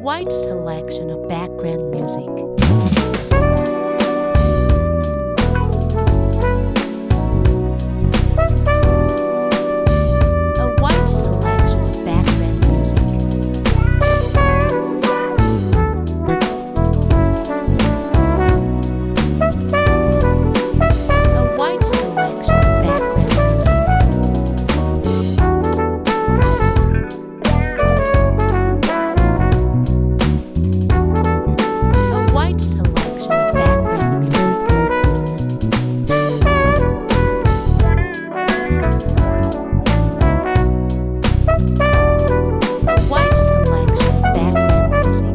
wide selection of background music. A wide selection of background music. A wide selection of background music. A wide selection of background music. A wide selection of background music.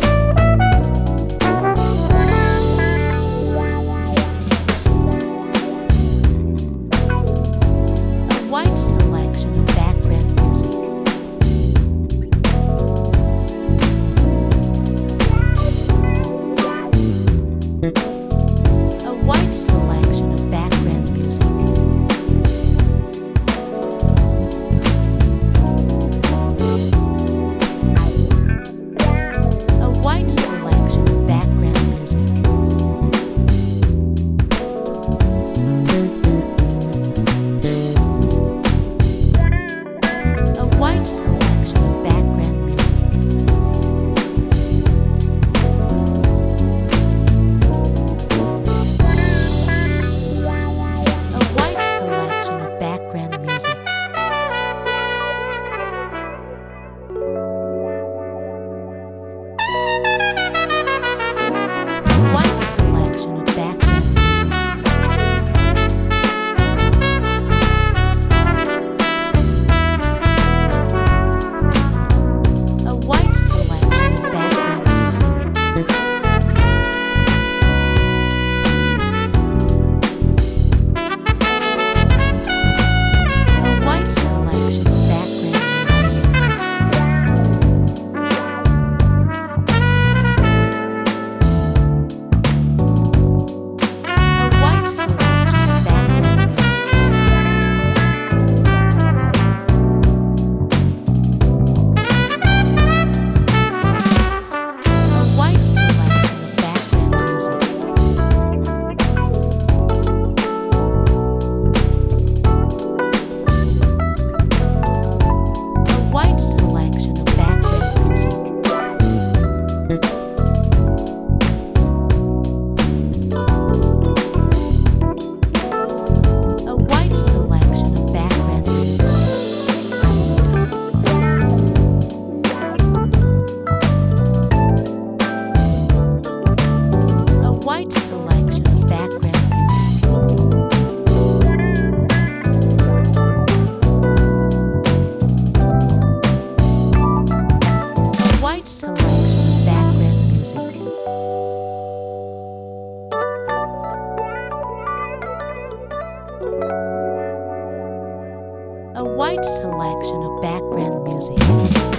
A wide selection of background music. A wide selection of background music. A wide selection of background music. A wide selection of background music. A wide selection of background music. A wide selection of background music. A wide selection of background music. A wide selection of background music. A wide selection of background music. A wide selection of background music. A wide selection of background music. A wide selection of background music. A wide selection of background music. A wide selection of background music. A wide selection of background music.